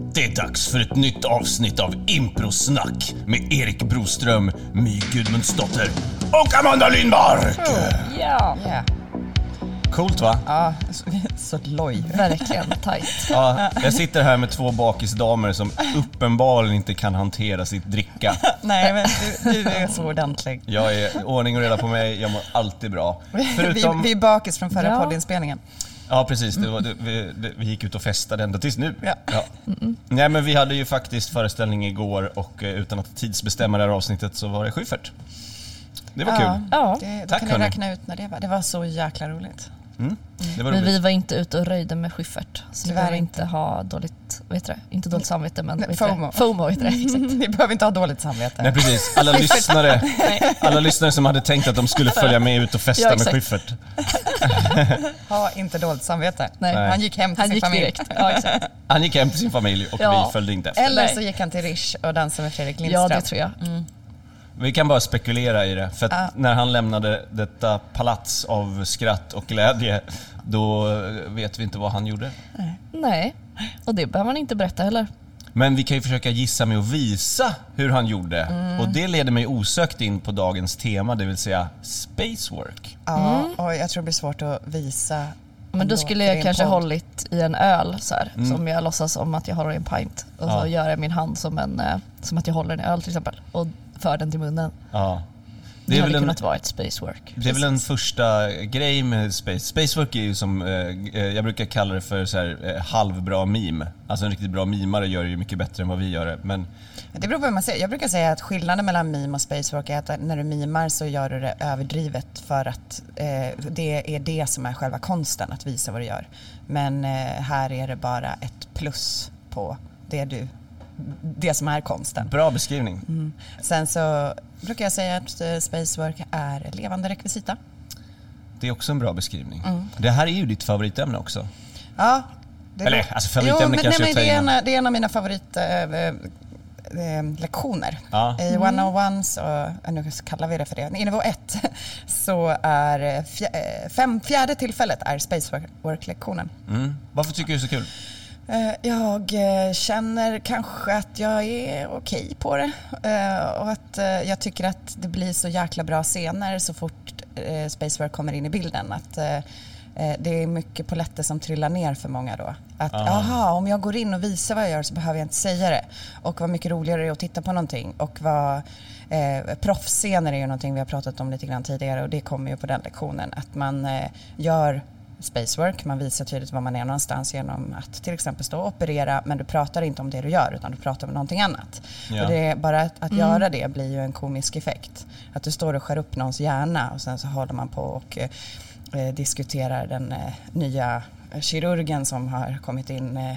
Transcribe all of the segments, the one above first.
Det är dags för ett nytt avsnitt av Improsnack med Erik Broström, My Gudmundsdotter och Amanda Lindmark. Ja. Coolt, va? Ja, så loj. Verkligen tajt. Ja, jag sitter här med två bakisdamer som uppenbarligen inte kan hantera sitt dricka. Nej, men du är så ordentlig. Jag är ordning och reda på mig, jag mår alltid bra. Förutom... Vi är bakis från förra poddinspelningen. Ja, precis. Vi gick ut och festade ända tills nu. Ja. Nej, men vi hade ju faktiskt föreställning igår och utan att tidsbestämma det här avsnittet så var det Schyffert. Det var kul. Ja, Tack, då kan ni räkna ut när det var. Det var så jäkla roligt. Det var men roligt. vi var inte ute och röjde med Schyffert. Så vi behöver inte ha dåligt, vad heter det? Inte dåligt samvete, men FOMO heter det. Exakt. Ni behöver inte ha dåligt samvete. Nej, precis. Alla lyssnare som hade tänkt att de skulle följa med ut och festa med Schyffert. Ha inte dåligt samvete. Nej. Han gick hem till sin familj. Direkt. Ja, exakt. Han gick hem till sin familj och vi följde inte efter. Eller så gick han till Rish och dansade med Fredrik Lindström. Ja, det tror jag. Vi kan bara spekulera i det. För att när han lämnade detta palats av skratt och glädje, då vet vi inte vad han gjorde. Nej, och det behöver man inte berätta heller. Men vi kan ju försöka gissa med att visa hur han gjorde. Och det leder mig osökt in på dagens tema, det vill säga spacework. Ja, och jag tror det blir svårt att visa. Men då skulle jag kanske hållit i en öl så här, som jag låtsas om att jag har i en pint. Och så gör jag min hand som att jag håller en öl till exempel. Och för den till munnen. Ja. Det hade kunnat vara ett spacework. Det är väl en första grej med spacework är ju som, jag brukar kalla det för så här, halvbra meme. Alltså en riktigt bra mimare gör det ju mycket bättre än vad vi gör det. Men det beror på hur man ser. Jag brukar säga att skillnaden mellan meme och spacework är att när du mimar så gör du det överdrivet för att det är det som är själva konsten, att visa vad du gör. Men här är det bara ett plus på det som är konsten. Bra beskrivning. Sen så brukar jag säga att spacework är levande rekvisita. Det är också en bra beskrivning. Det här är ju ditt favoritämne också. Ja. Favoritämne kanske det är en av mina favoritlektioner. I 101 så, nu kallar vi det för det, i nivå 1 så är fjärde tillfället är spacework-lektionen. Varför tycker du det är så kul? Jag känner kanske att jag är okej på det och att jag tycker att det blir så jäkla bra scener så fort spacework kommer in i bilden, att det är mycket poletter som trillar ner för många då. Att om jag går in och visar vad jag gör så behöver jag inte säga det. Och vad mycket roligare det är att titta på någonting. Och vad proffsscener är ju någonting vi har pratat om lite grann tidigare, och det kommer ju på den lektionen. Att man gör spacework, man visar tydligt var man är någonstans genom att till exempel stå och operera, men du pratar inte om det du gör utan du pratar om någonting annat. Ja. Och det är bara att göra det blir ju en komisk effekt. Att du står och skär upp någons hjärna och sen så håller man på och diskuterar den nya kirurgen som har kommit in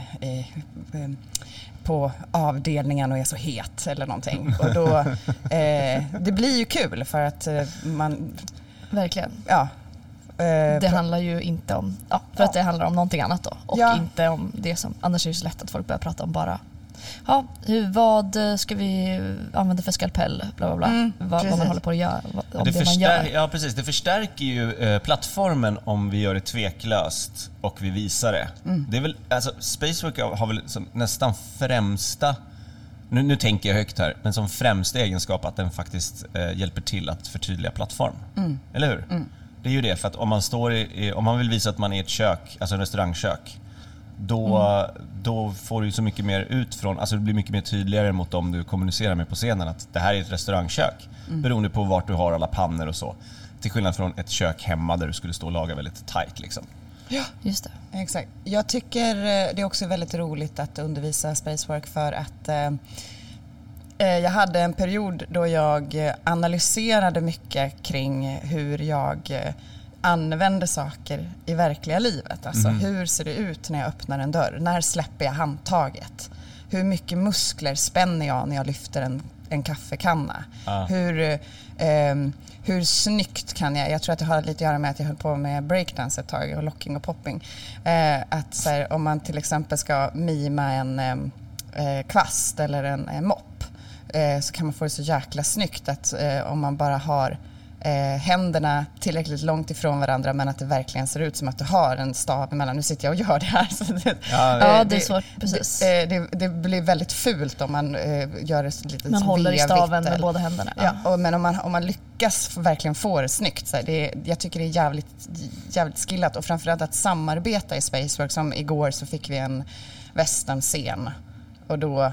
på avdelningen och är så het eller någonting. Och då, det blir ju kul för att man... Verkligen. Ja. Det handlar ju inte om, för att det handlar om någonting annat då. Och inte om det som, annars är det så lätt att folk börjar prata om bara vad ska vi använda för skalpell, bla bla bla. Vad man håller på att göra, om det man gör. Ja, precis. Det förstärker ju plattformen om vi gör det tveklöst och vi visar det. Det är väl, alltså, spacework har väl som nästan främsta, nu tänker jag högt här, men som främsta egenskap att den faktiskt hjälper till att förtydliga plattform. Eller hur? Det är ju det, för att om man om man vill visa att man är i ett kök, alltså en restaurangkök, då får du så mycket mer ut från, alltså det blir mycket mer tydligare mot dem du kommunicerar med på scenen att det här är ett restaurangkök, beroende på vart du har alla pannor och så. Till skillnad från ett kök hemma där du skulle stå och laga väldigt tight liksom. Ja, just det. Exakt. Jag tycker det är också väldigt roligt att undervisa spacework för att jag hade en period då jag analyserade mycket kring hur jag använder saker i verkliga livet. Alltså hur ser det ut när jag öppnar en dörr? När släpper jag handtaget? Hur mycket muskler spänner jag när jag lyfter en kaffekanna? Hur snyggt kan jag tror att det har lite att göra med att jag höll på med breakdance ett tag och locking och popping. Att så här, om man till exempel ska mima en kvast eller en mopp, så kan man få det så jäkla snyggt att om man bara har händerna tillräckligt långt ifrån varandra men att det verkligen ser ut som att du har en stav emellan. Nu sitter jag och gör det här. Så det är svårt, precis. Det blir väldigt fult om man gör det lite man håller i staven med båda händerna. Ja, men om man lyckas verkligen få det snyggt. Så jag tycker det är jävligt skillat och framförallt att samarbeta i Spacework. Som igår så fick vi en västernscen och då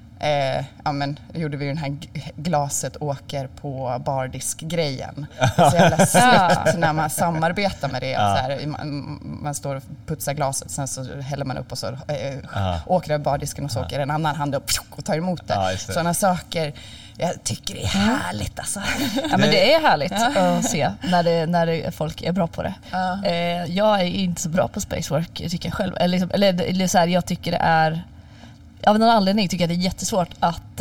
gjorde vi den här glaset åker på bardisk-grejen. Så jävla snyggt när man samarbetar med det. Så här, man står och putsar glaset, sen så häller man upp och så åker det bardisken och så åker en annan hand upp och tar emot det. Sådana saker, jag tycker det är härligt alltså. Ja, men det är härligt att se när folk är bra på det. Jag är inte så bra på Spacework, tycker jag själv. Eller så här, jag tycker det är... Av någon anledning tycker jag det är jättesvårt att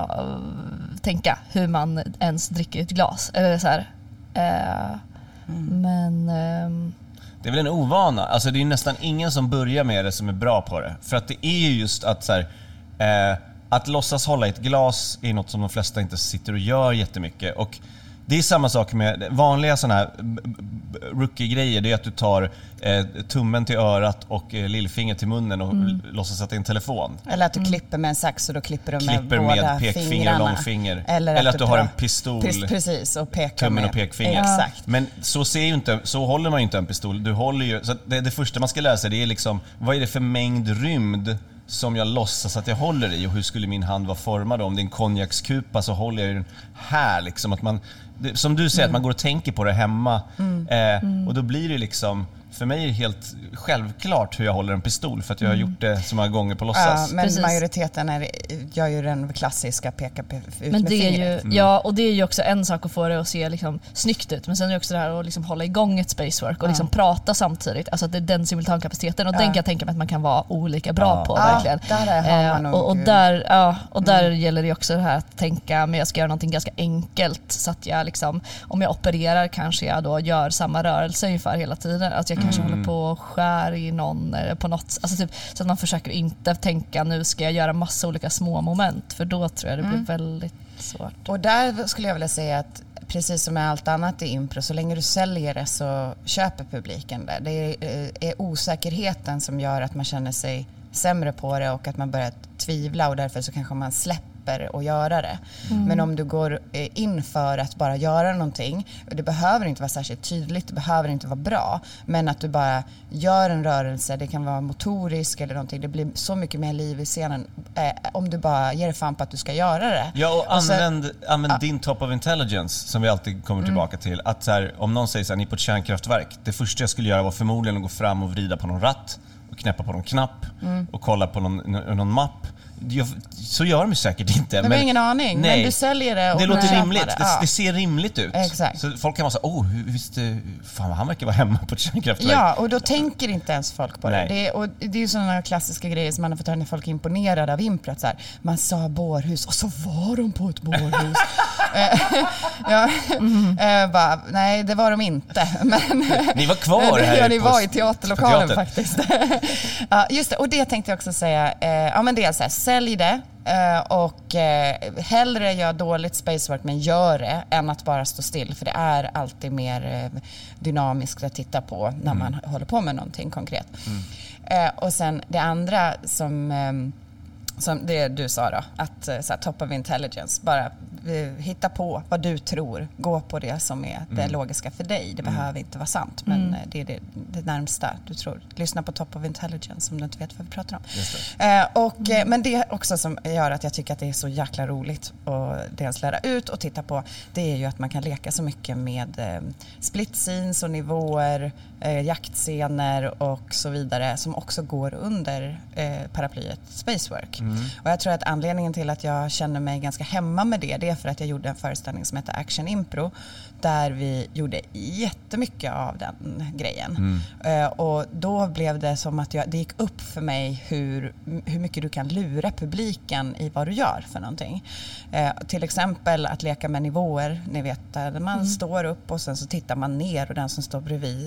tänka hur man ens dricker ett glas. Eller så här. Men... Det är väl en ovana. Alltså det är nästan ingen som börjar med det som är bra på det. För att det är ju just att så här, att låtsas hålla ett glas är något som de flesta inte sitter och gör jättemycket. Och det är samma sak med vanliga sådana här rookie-grejer. Det är att du tar tummen till örat och lillfinger till munnen och låtsas att det är en telefon. Eller att du klipper med en sax och då klipper du med båda pekfinger fingrarna. och långfinger. Eller att du har en pistol. Precis, och pekar tummen med. Och pekfinger. Exakt. Men så håller man ju inte en pistol. Du håller ju, så det första man ska lära sig det är liksom, vad är det för mängd rymd som jag låtsas att jag håller i och hur skulle min hand vara formad om det är en konjakskupa så håller jag den här liksom att man, som du säger att man går och tänker på det hemma och då blir det liksom för mig är det helt självklart hur jag håller en pistol för att jag har gjort det så många gånger på låtsas. Men precis. Majoriteten gör ju den klassiska peka ut men med det fingret. är ju, ja, och det är ju också en sak att få det att se liksom snyggt ut. Men sen är det också det här att liksom hålla igång ett Spacework och liksom prata samtidigt. Alltså att det är den simultankapaciteten och den kan jag tänka mig att man kan vara olika bra på verkligen. Där gäller det också det här att tänka men jag ska göra någonting ganska enkelt så att jag liksom, om jag opererar kanske jag då gör samma rörelse ungefär hela tiden. Att jag kanske håller på och skär i någon eller på något, alltså typ, så att man försöker inte tänka nu ska jag göra massa olika små moment för då tror jag det blir väldigt svårt. Och där skulle jag vilja säga att precis som med allt annat i impro, så länge du säljer det så köper publiken det. Det är osäkerheten som gör att man känner sig sämre på det och att man börjar tvivla och därför så kanske man släpper att göra det. Men om du går in för att bara göra någonting, det behöver inte vara särskilt tydligt, det behöver inte vara bra, men att du bara gör en rörelse, det kan vara motorisk eller någonting, det blir så mycket mer liv i scenen om du bara ger fan på att du ska göra det. Ja, och använd din top of intelligence som vi alltid kommer tillbaka till. Att så här, om någon säger så här, ni på ett kärnkraftverk, det första jag skulle göra var förmodligen att gå fram och vrida på någon ratt och knäppa på någon knapp och kolla på någon mapp. Så gör de ju säkert inte. Men ingen aning, men du säljer det och det låter rimligt, det ser rimligt ut. Exakt. Så folk kan vara så fan han verkar vara hemma på ett kärnkraftverk. Ja, och då tänker inte ens folk på det. Det är ju sådana klassiska grejer som man har fått höra när folk är imponerade av impro. Så här, man sa bårhus och så var de på ett bårhus. Bara, nej, det var de inte. Men, ni var kvar här. Ja, ni var i teaterlokalen faktiskt. Ja, just det, och det tänkte jag också säga. Men det är så här, sälj det och hellre gör dåligt spacework men gör det än att bara stå still, för det är alltid mer dynamiskt att titta på när man håller på med någonting konkret. Och sen det andra som det du sa då, att så här, top of intelligence, bara hitta på vad du tror, gå på det som är det logiska för dig. Det behöver inte vara sant, men det är det närmsta du tror. Lyssna på top of intelligence om du inte vet vad vi pratar om. Men det också som gör att jag tycker att det är så jäkla roligt att dels lära ut och titta på, det är ju att man kan leka så mycket med split scenes och nivåer, jaktscener och så vidare som också går under paraplyet Spacework. Och jag tror att anledningen till att jag känner mig ganska hemma med det är för att jag gjorde en föreställning som heter Action Impro där vi gjorde jättemycket av den grejen. Och då blev det som att det gick upp för mig hur mycket du kan lura publiken i vad du gör för någonting. Till exempel att leka med nivåer, ni vet, där man står upp och sen så tittar man ner och den som står bredvid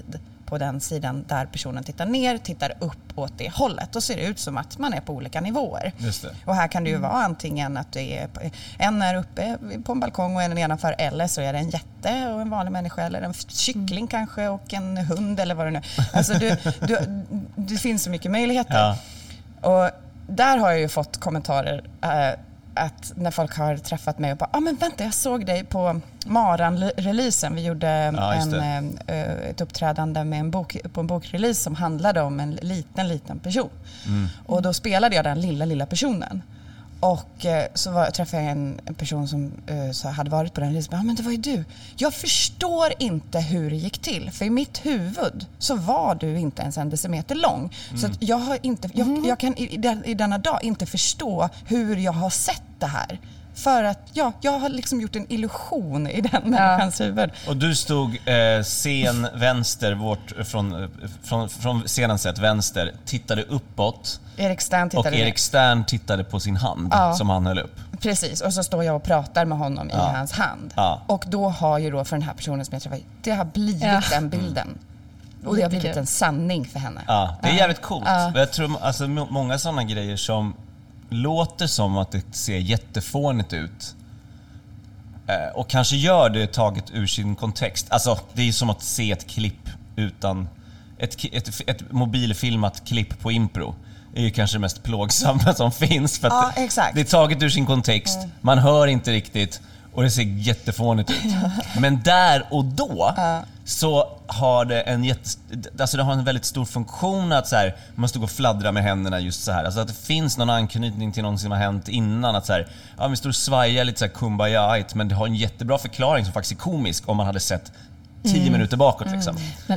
på den sidan där personen tittar ner, tittar upp åt det hållet. Då ser det ut som att man är på olika nivåer. Just det. Och här kan det ju vara antingen att det är en är uppe på en balkong och en nedanför, eller så är det en jätte och en vanlig människa, eller en kyckling kanske och en hund eller vad det nu är. Alltså det finns så mycket möjligheter. Ja. Och där har jag ju fått kommentarer att när folk har träffat mig och bara, men vänta, jag såg dig på Maran-releasen. Vi gjorde ett uppträdande med på en bokrelease som handlade om en liten person. Och då spelade jag den lilla personen. Och så träffade jag en person som så hade varit på den releasen. Men det var ju du. Jag förstår inte hur det gick till. För i mitt huvud så var du inte ens en decimeter lång. Så att jag har inte, jag kan i denna dag inte förstå hur jag har sett det här. För att jag har liksom gjort en illusion i den människans huvud. Och du stod scen vänster, från scenen sett vänster, tittade uppåt. Erik Stern tittade på sin hand som han höll upp. Precis, och så står jag och pratar med honom i hans hand. Och då har ju för den här personen som jag träffade, det har blivit den bilden. Och det har blivit en sanning för henne. Ja, det är jävligt coolt. Jag tror alltså, många sådana grejer som låter som att det ser jättefånigt ut och kanske gör det taget ur sin kontext. Alltså det är ju som att se ett klipp utan ett mobilfilmat klipp på impro är ju kanske det mest plågsamma som finns, för att exakt. Det är taget ur sin kontext, man hör inte riktigt och det ser jättefånigt ut. Men där och då så har det det har en väldigt stor funktion att så här, man står och fladdrar med händerna just så här. Alltså att det finns någon anknytning till något som har hänt innan. Att så här, vi står och svajar lite så här kumbaya-igt, men det har en jättebra förklaring som faktiskt är komisk om man hade sett 10 minuter bakåt liksom. Men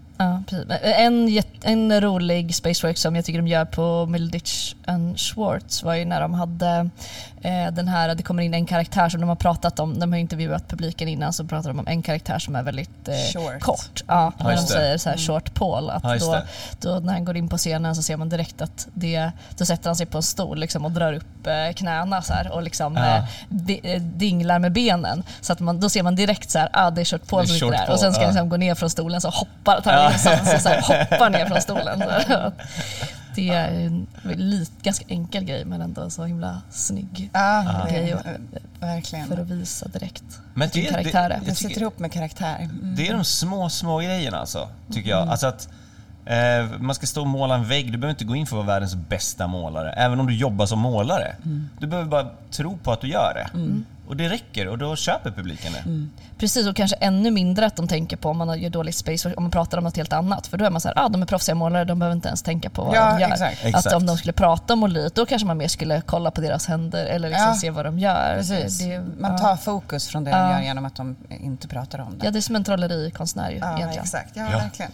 en rolig spacework som jag tycker de gör på Middleditch and Schwartz var ju när de hade den här, det kommer in en karaktär som de har pratat om, de har intervjuat publiken innan, så pratar de om en karaktär som är väldigt kort. När de säger så här short Paul, att då när han går in på scenen så ser man direkt att då sätter han sig på en stol liksom, och drar upp knäna så här, och liksom dinglar med benen, så att då ser man direkt så här, det är short Paul som sitter där, och sen ska han liksom gå ner från stolen, så hoppar hoppar ner från stolen. Så det är en ganska enkel grej, men ändå så himla snygg grej verkligen. För att visa direkt. Men det sitter ihop med karaktär. Det är de små grejerna alltså, tycker jag. Alltså att man ska stå och måla en vägg, du behöver inte gå in för att vara världens bästa målare, även om du jobbar som målare. Du behöver bara tro på att du gör det. Och det räcker, och då köper publiken det. Precis, och kanske ännu mindre att de tänker på om man gör dåligt space, om man pratar om något helt annat. För då är man så här, de är proffsiga målare, de behöver inte ens tänka på vad de gör. Exakt. Att om de skulle prata om måleriet, då kanske man mer skulle kolla på deras händer eller liksom se vad de gör. Precis. Man tar fokus från det de gör genom att de inte pratar om det. Ja, det är som en trollerikonstnär egentligen. Exakt. Verkligen.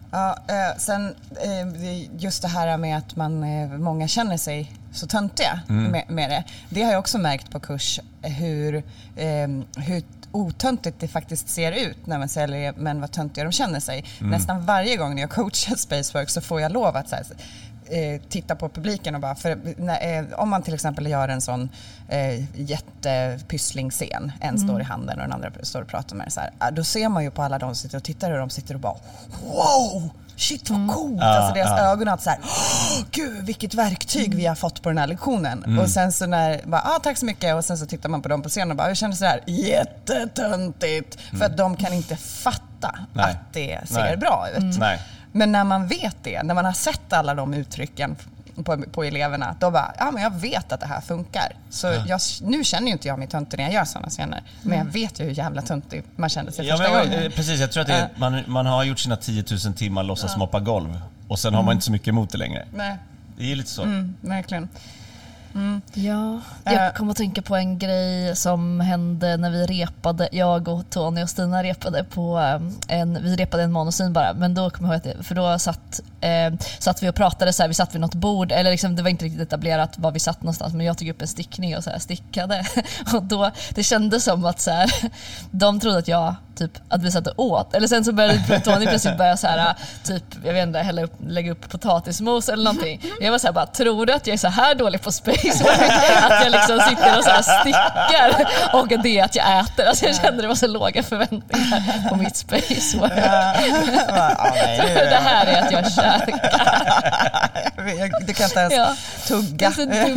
Sen just det här med att många känner sig så töntiga med det. Det har jag också märkt på kurs, hur otöntigt det faktiskt ser ut när man säljer, men vad töntiga de känner sig. Nästan varje gång när jag coachar Spacework så får jag lov att så här, titta på publiken och bara, om man till exempel gör en sån jättepysslingsscen, en står i handen och den andra står och pratar med det så här, då ser man ju på alla de som sitter och tittar, och de sitter och bara wow, shit vad coolt, alltså deras ögon att så här, gud vilket verktyg vi har fått på den här lektionen. Och sen så när tack så mycket, och sen så tittar man på dem på scenen och bara, hur kändes det här? Jättetöntigt, för att de kan inte fatta att det ser bra ut. Men när man vet det, när man har sett alla de uttrycken på eleverna, då bara, men jag vet att det här funkar. Så nu känner ju inte jag mig töntig när jag gör sådana scener, men jag vet ju hur jävla töntig man kände sig första gången. Precis, jag tror att man har gjort sina 10 000 timmar låtsas moppa golv, och sen har man inte så mycket emot det längre. Nej. Det är lite så. Verkligen. Ja, jag kommer att tänka på en grej som hände när vi repade, jag och Tony och Stina repade vi repade en monosyn bara, men då kommer jag ihåg att för då satt vi och pratade så här, vi satt vid något bord, eller liksom, det var inte riktigt etablerat var vi satt någonstans, men jag tog upp en stickning och så här stickade, och då det kändes som att så här, de trodde att jag att vi satt och åt, eller sen så började Tony plötsligt börja så här, jag vet inte, lägga upp potatismos eller någonting. Jag var så här, bara, tror du att jag är så här dålig på space Spacework att jag liksom sitter och så här stickar och det är att jag äter. Alltså jag kände det var så låga förväntningar på mitt Spacework. Det här är att jag käkar. Du kan inte ens tugga.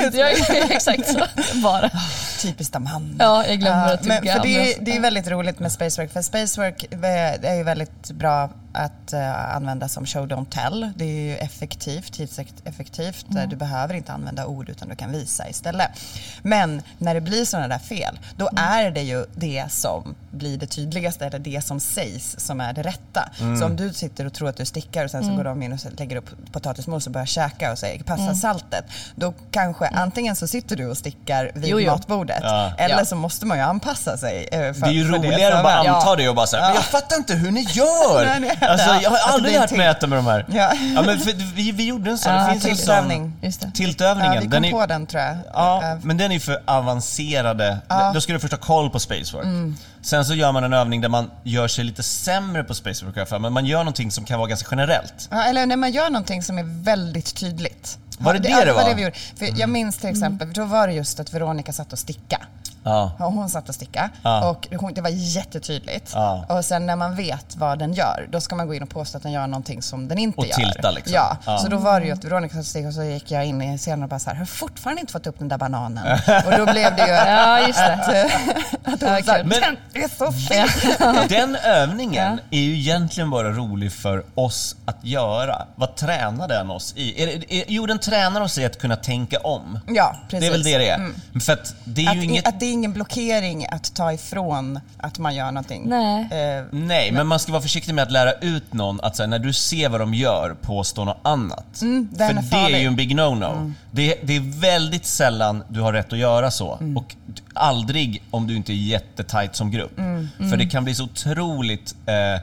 Exakt så. Bara. Typiskt Amanda. Ja, jag glömmer att tugga. Men för det är väldigt roligt med Spacework. För Spacework är ju väldigt bra att använda som show don't tell. Det är ju effektivt, tidseffektivt. Du behöver inte använda ord utan du kan visa istället. Men när det blir sådana där fel, då är det ju det som blir det tydligaste eller det som sägs som är det rätta. Så om du sitter och tror att du stickar och sen så går de in och lägger upp potatismos och börjar käka och säger passa saltet, då kanske antingen så sitter du och stickar vid matbordet eller så måste man ju anpassa sig. Det är ju roligare att bara anta det och bara säga, men jag fattar inte hur ni gör. Nej, alltså, jag har aldrig lärt mig äta med de här. Ja. Men vi gjorde en sån. Det finns tiltövning. Tiltövningen. Vi kom på den tror jag. Ja, men den är för avancerade. Då ska du först ha koll på Spacework. Sen så gör man en övning där man gör sig lite sämre på Spacework, men man gör någonting som kan vara ganska generellt. Ja, eller när man gör någonting som är väldigt tydligt. Var det var? Det vi gjorde. För jag minns till exempel, för då var det just att Veronica satt och sticka. Ja. Och hon satt och sticka och det var jättetydligt. Och sen när man vet vad den gör, då ska man gå in och påstå att den gör någonting som den inte gör. Och tilta liksom. Ja, så då var det ju att Veronica satt och stickade och så gick jag in i scenen och bara så här, har fortfarande inte fått upp den där bananen. Och då blev det ju just det. att hon sa, men det är så fel. Den övningen är ju egentligen bara rolig för oss att göra. Vad tränar den oss i? Jo, den tränar oss i att kunna tänka om. Ja, precis. Det är väl det är. För att det är ju inget... Att det är ingen blockering att ta ifrån att man gör någonting. Nej, men man ska vara försiktig med att lära ut någon att så här, när du ser vad de gör, påstå något annat. För det är ju en big no-no. Det är väldigt sällan du har rätt att göra så. Och aldrig om du inte är jättetajt som grupp. För det kan bli så otroligt...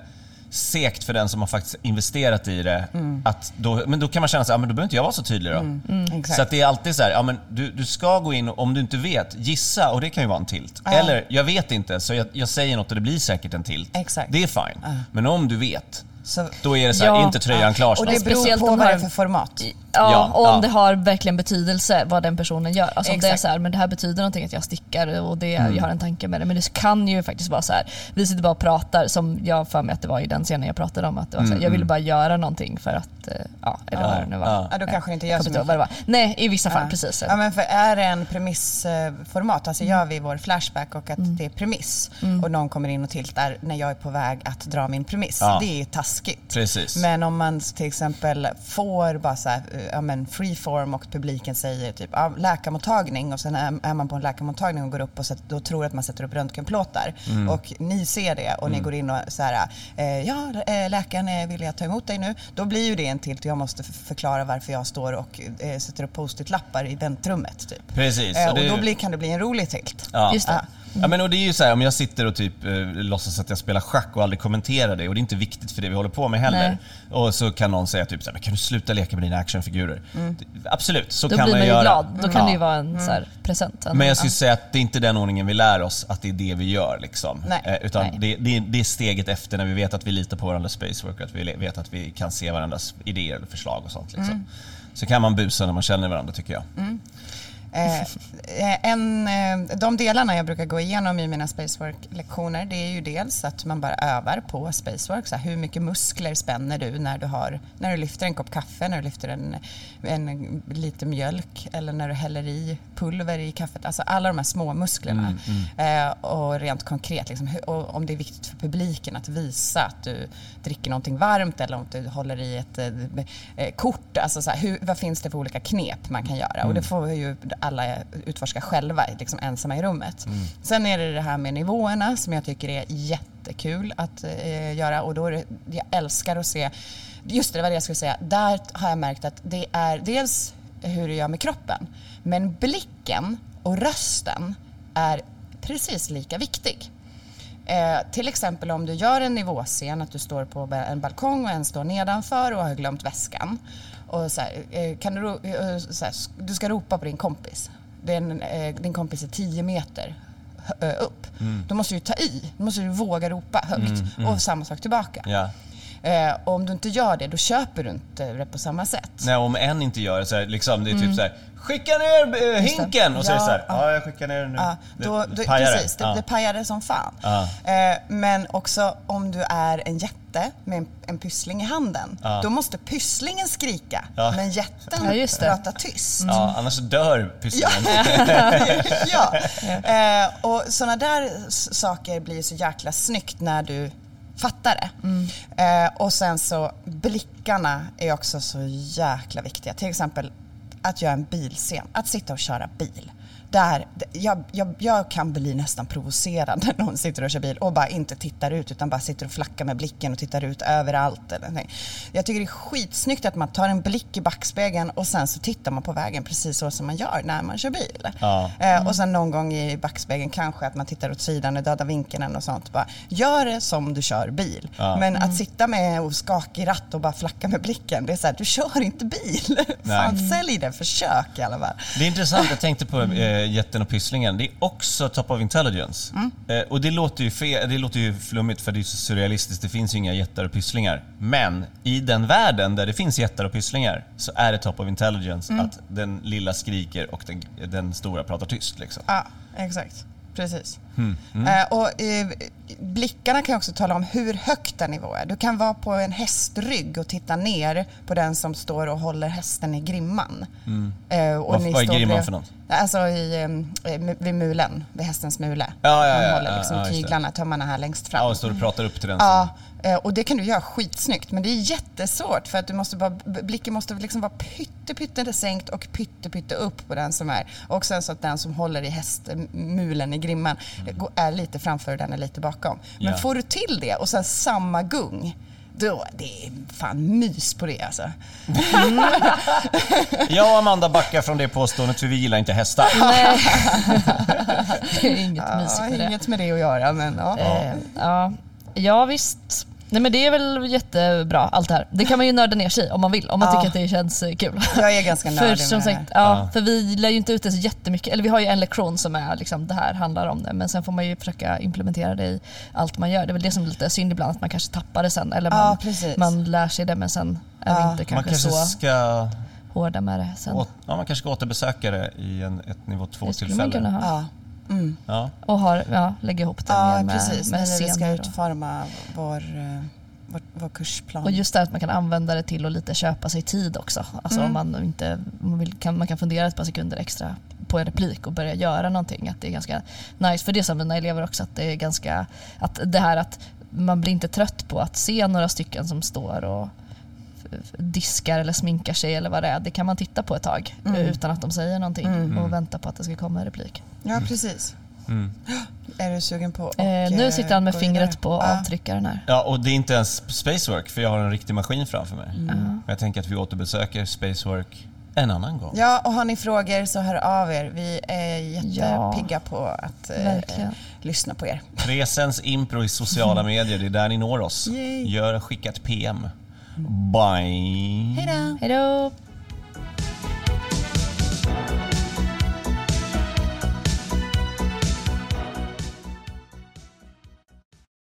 segt för den som har faktiskt investerat i det att men då kan man känna sig, men då behöver inte jag vara så tydlig då. Så att det är alltid så här, men du ska gå in och om du inte vet, gissa och det kan ju vara en tilt. Eller jag vet inte så jag säger något och det blir säkert en tilt. Exakt. Det är fine. Men om du vet så, då är det så här, inte tröjan klar. Och det beror på vad det är för format. Och om det har verkligen betydelse vad den personen gör. Alltså om det är så här, men det här betyder någonting att jag stickar och det, jag har en tanke med det. Men det kan ju faktiskt vara så här, vi sitter bara och pratar som jag för mig att det var i den scenen jag pratade om. Att det var så här, jag ville bara göra någonting för att, eller vad det nu var. Då kanske inte gör så mycket. Nej, i vissa fall, precis. Ja, men för är det en premissformat, alltså gör vi vår flashback och att det är premiss och någon kommer in och tiltar när jag är på väg att dra min premiss. Det är taskigt. Precis. Men om man till exempel får bara så här, freeform och publiken säger typ läkarmottagning och sen är man på en läkarmottagning och går upp och då tror att man sätter upp röntgenplåtar och ni ser det och ni går in och så här, läkaren är villig att ta emot dig nu, då blir ju det en tilt och jag måste förklara varför jag står och sätter upp post-it-lappar i väntrummet typ. Precis. Och då kan det bli en rolig tilt. Just det. Ja, men och det är ju så här, om jag sitter och typ låtsas att jag spelar schack och aldrig kommenterar det och det är inte viktigt för det vi håller på med heller. Nej. Och så kan någon säga typ så här, men kan du sluta leka med dina actionfigurer? Absolut, så då kan man ju göra. Glad. Då kan det ju vara en så här present. Men jag skulle säga att det är inte den ordningen vi lär oss att det är det vi gör liksom. Utan det är steget efter när vi vet att vi litar på varandras Spacework, att vi vet att vi kan se varandras idéer eller förslag och sånt liksom. Så kan man busa när man känner varandra tycker jag. De delarna jag brukar gå igenom i mina Spacework-lektioner, det är ju dels att man bara övar på Spacework. Så här, hur mycket muskler spänner du när du lyfter en kopp kaffe, när du lyfter en lite mjölk eller när du häller i pulver i kaffet. Alltså alla de här små musklerna. Och rent konkret, liksom, om det är viktigt för publiken att visa att du dricker någonting varmt eller om du håller i ett kort. Alltså så här, vad finns det för olika knep man kan göra? Och det får ju alla utforska själva liksom ensamma i rummet. Sen är det här med nivåerna som jag tycker är jättekul att göra och då jag älskar att se, just det var det jag skulle säga, där har jag märkt att det är dels hur du gör med kroppen, men blicken och rösten är precis lika viktig. Till exempel om du gör en nivåscen, att du står på en balkong och en står nedanför och har glömt väskan. Och så här, du ska ropa på din kompis. Din kompis är 10 meter upp. Då måste du ta i. Då måste du våga ropa högt. Och samma sak tillbaka. Och om du inte gör det, då köper du inte det på samma sätt. Nej, om en inte gör det så här, liksom, det är typ så här, skicka ner hinken! Och så är det så här, jag skickar ner den nu. Det pajar det. Det pajar det som fan. Men också om du är en jätte med en pyssling i handen, då måste pysslingen skrika, men jätten pratar tyst. Ja, annars dör pysslingen. Och sådana där saker blir så jäkla snyggt när du fattar det. Och sen så blickarna är också så jäkla viktiga. Till exempel att göra en bilscen, att sitta och köra bil. Jag kan bli nästan provocerad när någon sitter och kör bil och bara inte tittar ut, utan bara sitter och flackar med blicken och tittar ut överallt. Jag tycker det är skitsnyggt att man tar en blick i backspegeln och sen så tittar man på vägen precis så som man gör när man kör bil. Och sen någon gång i backspegeln kanske att man tittar åt sidan och dödar vinkeln och sånt. Bara, gör det som du kör bil. Men att sitta med och skakig ratt och bara flacka med blicken, det är så här, du kör inte bil. Fan, sälj det, försök i alla fall. Det är intressant, jag tänkte på jätten och pysslingen. Det är också top of intelligence. Och det låter ju flummigt för det är så surrealistiskt. Det finns ju inga jättar och pysslingar. Men i den världen där det finns jättar och pysslingar så är det top of intelligence att den lilla skriker och den stora pratar tyst. Liksom. Ja, exakt. Precis. Och blickarna kan också tala om hur högt den nivå är. Du kan vara på en hästrygg och titta ner på den som står och håller hästen i grimman. Vad är grimman för något? Alltså vid mulen, vid hästens mule. Man håller liksom tyglarna, tömmarna här längst fram. Ja, och står och pratar upp till den. Och det kan du göra skitsnyggt, men det är jättesvårt för att du måste blicken måste liksom vara pytte sänkt och pytte upp på den som är. Och sen så att den som håller i hästmulen i grimman är lite framför och den är lite bakom. Men får du till det och sen samma gung, då, det är fan mys på det alltså. Jag och Amanda backar från det påståendet för vi gillar inte hästar. Nej. Det är inget mys med det. Inget med det att göra, men ja visst. Nej, men det är väl jättebra allt det här. Det kan man ju nörda ner sig om man vill, om man tycker att det känns kul. Jag är ganska nördig för som sagt, för vi lär ju inte ut det så jättemycket. Eller vi har ju en lektion som är liksom, det här handlar om det, men sen får man ju försöka implementera det i allt man gör. Det är väl det som är lite synd ibland, att man kanske tappar det sen, eller man lär sig det men sen är vi inte kanske så hårda med det sen. Man kanske ska återbesöka det i ett nivå 2-tillfälle. Och lägga ihop det mer med när vi ska utforma vår kursplan. Och just det att man kan använda det till att lite köpa sig tid också. Alltså om man kan fundera ett par sekunder extra på en replik och börja göra någonting. Att det är ganska nice för det som mina elever också, att det är ganska att det här att man blir inte trött på att se några stycken som står och diskar eller sminkar sig eller vad det är. Det kan man titta på ett tag utan att de säger någonting och vänta på att det ska komma en replik. Ja, precis. Är du sugen på nu sitter han med fingret på avtryckaren här. Ja, och det är inte ens Spacework för jag har en riktig maskin framför mig. Jag tänker att vi återbesöker Spacework en annan gång. Ja, och har ni frågor så hör av er. Vi är jättepigga på att lyssna på er. Presens impro i sociala medier, det är där ni når oss. Skicka ett PM. Bye. Hej då. Hej då.